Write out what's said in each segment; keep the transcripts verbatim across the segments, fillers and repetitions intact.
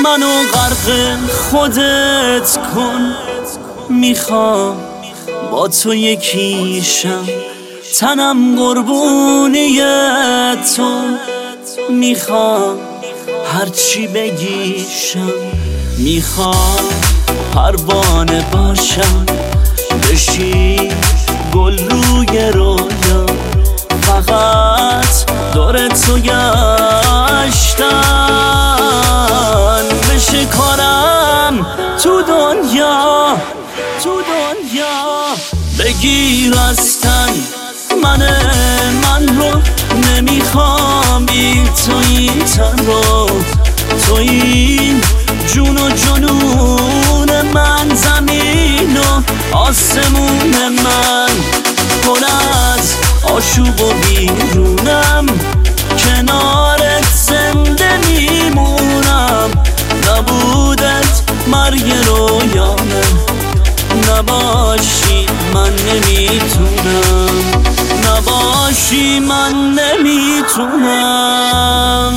منو غرق خودت کن، میخوام با تو یکیشم، تنم قربونی تو، میخوام هرچی بگیشم، میخوام پروانه باشم، بشی گل روی رویا، فقط دور تو گشتن بشه کارم تو دنیا، تو دنیا. بگیر از تن من من رو، نمیخوام بی تو این تن رو، تو این جون و جنون من، زمین و آسمون من، پر از آشوب و بیرونم، کنارت زنده میمونم، نبودت مرگ رویامه، نباشی من نمیتونم، نباشی من نمیتونم.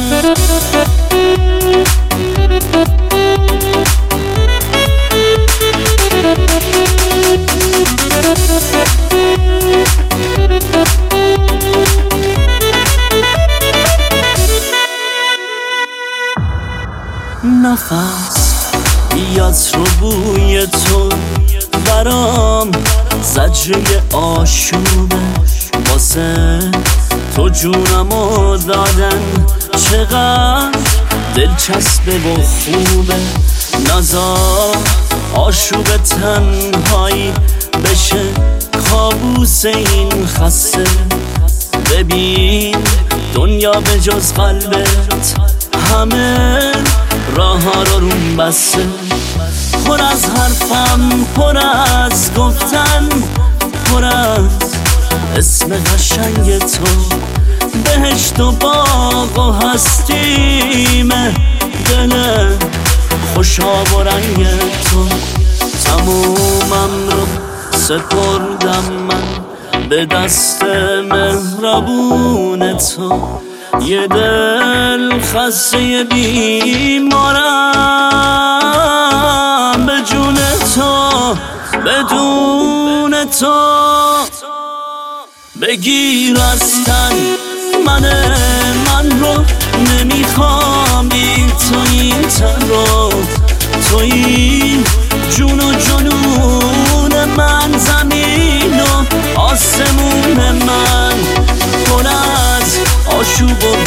نفس بیات رو بوی تو برام زجره آشوبه، واسه تو جونمو دادن چقدر دلچسبه و خوبه، نزار آشوب تنهایی بشه کابوس این خسته، ببین دنیا به جز قلبت همه راه ها رو روم بسته، پر از حرفم، پر از گفتن، پر از اسم قشنگ تو، بهشت و باغ و هستیمه، دل خوشا و رنگ تو، تمومم رو سپردم من به دست مهربون تو، یه دل خسته بیمارم به جون تو، بدون تو. بگیر از تن من من رو، نمیخوام بی تو این تن رو، تو این جون و جنون من، زمین و آسمون من، پر از آشوب و